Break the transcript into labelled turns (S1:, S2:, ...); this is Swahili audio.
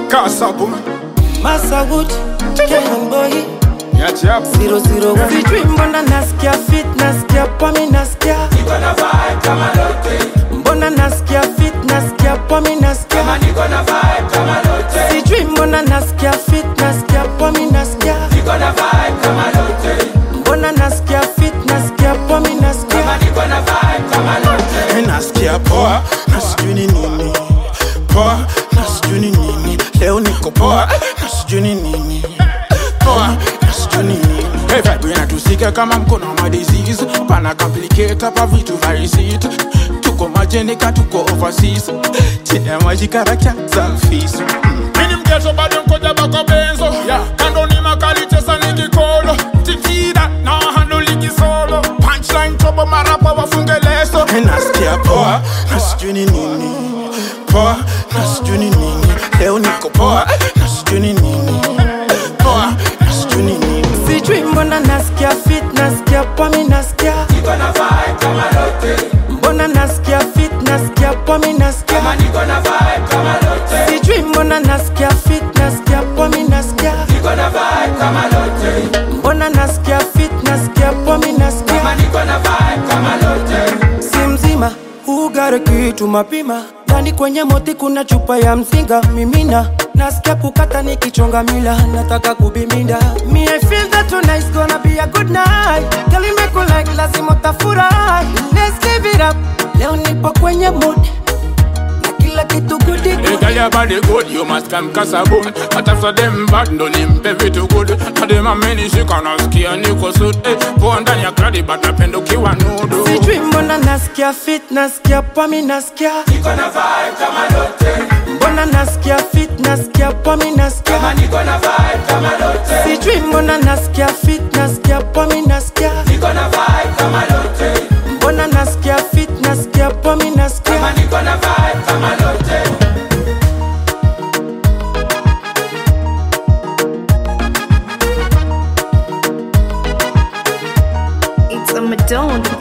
S1: Casa boom.
S2: Massa Wood, Kenyan boy.
S1: Yeah, chap.
S2: 001. Sijui mbona nasikia fit, nasikia pomi, nasikia
S3: Niko na vibe kama lote.
S2: mbona nasikia fit, nasikia pomi, nasikia
S3: Kama niko na vibe kama lote.
S2: sijui mbona nasikia fit, nasikia pomi, nasikia
S3: Niko na vibe kama lote.
S2: mbona nasikia fit, nasikia pomi, nasikia
S3: Kama niko na vibe kama lote.
S1: Nasikia poa, na sijui ni nini. Poa, na sijui ni nini. Leo niko poa, na sijui ni nini. Poa, na sijui ni nini. Hey, vibe inatusika kama mkono wa disease. Pana complicate hapa vitu visit. Tuko majenika, tuko overseas. Chini ya maji karakya selfies. Mini mkesho bado mkoja bako benzo. Kando ni makali chesa nikikolo. Tikida na handle ligi solo. Punchline trouble marapa wafunge leso. Nasikia poa, na sijui ni nini. Poa, na sijui ni nini. Leo niko poa, na sijui ni nini. Poa, na sijui ni nini.
S2: sijui mbona nasikia fit, nasikia pomi, nasikia
S3: Niko na vibe kama lote.
S2: mbona nasikia fit, nasikia pomi, nasikia
S3: Kama niko na vibe kama lote.
S2: sijui mbona nasikia fit, nasikia pomi, nasikia
S3: Niko na vibe kama lote.
S2: mbona nasikia fit, nasikia pomi, nasikia
S3: Kama niko na vibe kama lote.
S2: si mzima ugare kitu mapima ndani kwenye moti kuna chupa ya mzinga mimina nasikia kukata nikichonga mila nataka kubiminda me I feel that tonight's gonna be a good night girl you make me like lazima utafurahi let's give it up leo nipo kwenye mood na kila kitu goody
S1: Hey,
S2: good
S1: girl, your body good, you must come kasabun. But after them bad, don't nimpe vitu good. Na dem amenishika nasikia niko suit. Hey, poa ndani ya kradi, but napenda ukiwa nudu.
S2: sijui mbona nasikia fit, nasikia pomi, nasikia
S3: Niko na vibe kama lote.
S2: mbona nasikia fit, nasikia pomi, nasikia
S3: Kama niko na vibe kama lote.
S2: sijui mbona nasikia fit, nasikia pomi, nasikia
S3: Niko na vibe kama lote.
S2: mbona nasikia fit, nasikia pomi, nasikia
S3: Kama niko na vibe kama lote.
S4: It's a Madonna.